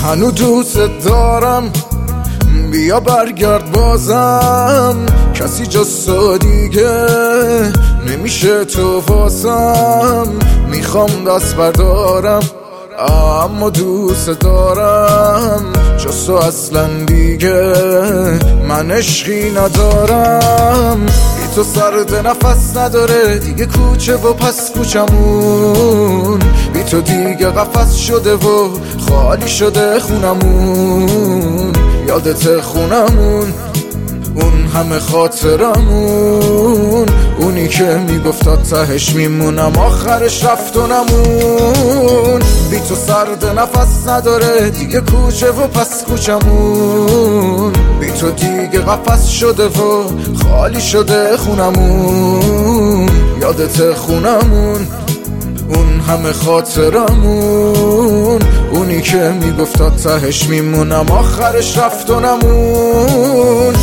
هنو دوست دارم، بیا برگرد بازم. کسی جز تو دیگه نمیشه تو واسم. میخوام دست بردارم اما دوست دارم، جز تو اصلا دیگه من عشقی ندارم. بی تو سرد نفس نداره دیگه کوچه و پس کوچمون. بی تو دیگه قفس شده و خالی شده خونمون. یادت خونمون، اون همه خاطرمون، اونی که میگفت تهش میمونم آخرش رفت و نمون. بی تو سرد نفس نداره دیگه کوچه و پس کوچمون. بی تو دیگه قفس شده و خالی شده خونمون. یادت خونمون، اون همه خاطرمون، اونی که میگفت تهش میمونم آخرش رفت و نمون.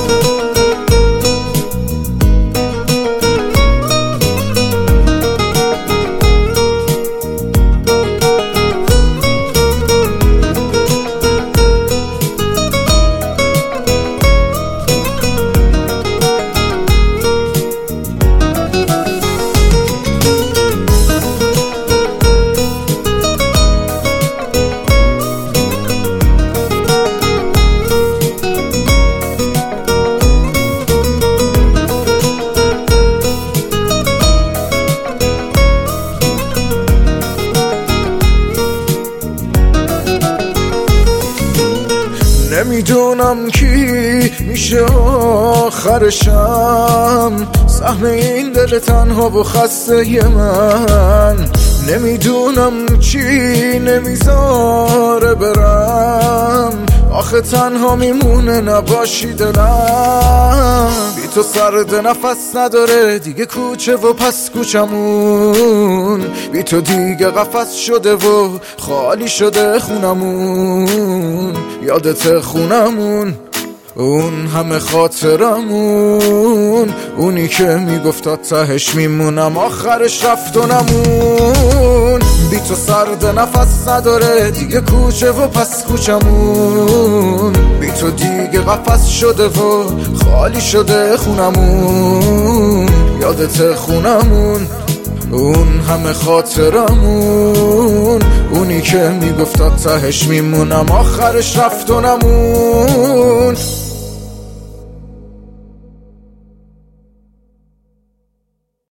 نمیدونم کی میشه آخرشم، صحنه این دل تنها و خسته من. نمیدونم چی نمیذاره برم، آخه تنها میمونه نباشی دلم. بی تو سرد نفس نداره دیگه کوچه و پس کوچمون. بی تو دیگه قفس شده و خالی شده خونمون. یادت خونمون، اون همه خاطرمون، اونی که میگفت تهش میمونم آخرش رفت و نمون. بی تو سرد نفس نداره دیگه کوچه و پس کوچمون. بی تو دیگه قفس شده و خالی شده خونمون. یادت خونمون، اون همه خاطرمون، اونی که میگفت تهش میمونم آخرش رفت و نمون.